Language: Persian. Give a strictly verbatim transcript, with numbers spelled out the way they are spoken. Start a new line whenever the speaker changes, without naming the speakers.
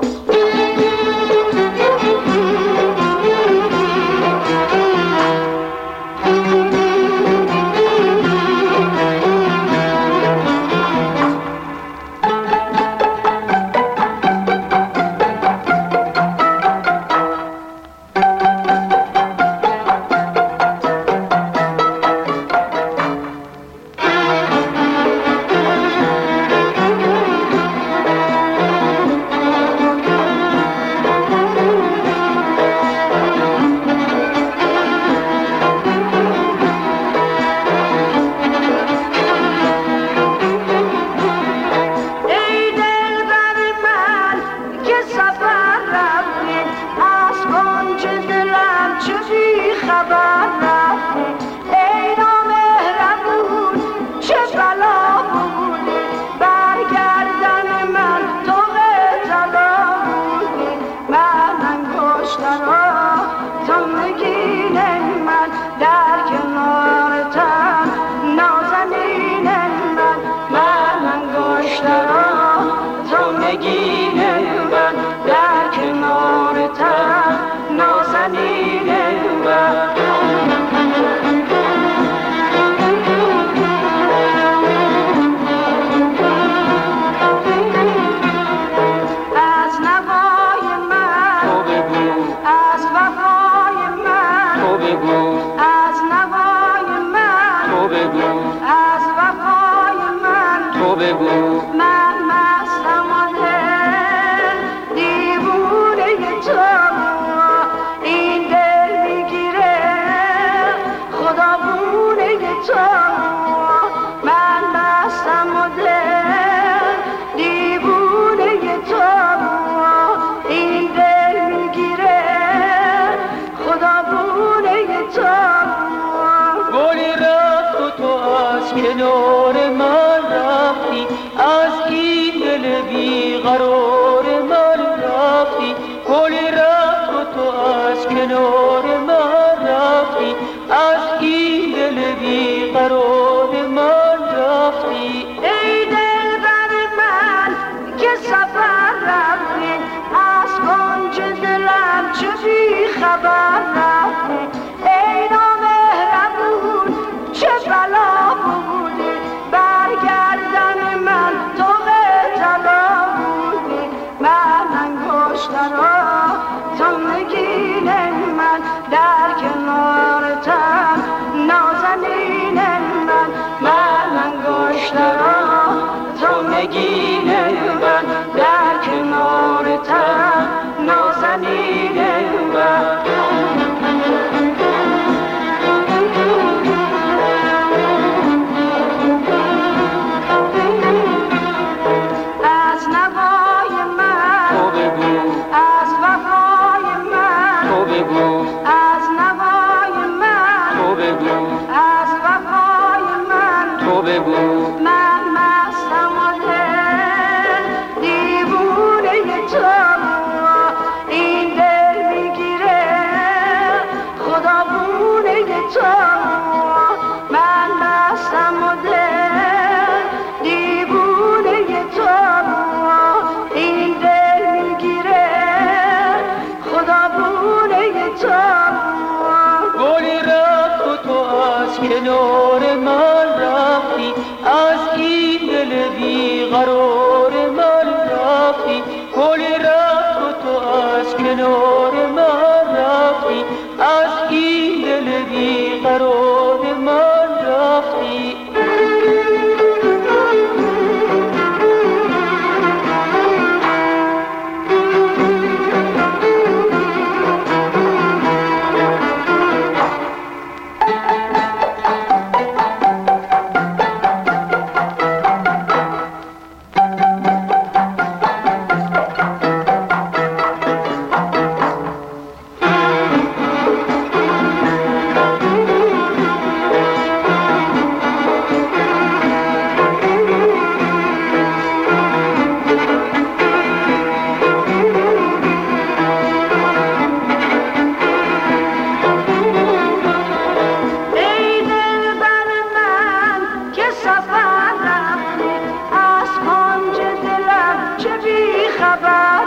کنار من رفتی، از این دل بیقرار من رفتی. گلی رفت و تو از کنار من رفتی، از این دل بیقرار من رفتی.
ای دلبر من که سفر رفتی، از کنج دلم چه بی خبر رفتی. ای نامهربون چه بلا بودی، برگردن من تو طلا بودی. من انگشتر را تو نگین من، در کنارتم نازنین من. من انگشتر را تو نگین من، در کنارتم نازنین من. من مستم و دل دیوونه تو، این دل میگیره خدا بونه تو. من مستم و دل دیوونه تو، این دل میگیره خدا بونه تو.
گلی رفت و تو از کنار من رفتی، از این دل بیقرار من رفتی. گلی رفت و تو از کنار من رفتی، از این دل بیقرار من رفتی.
سفر رفتی، از کنج دلم چه بی خبر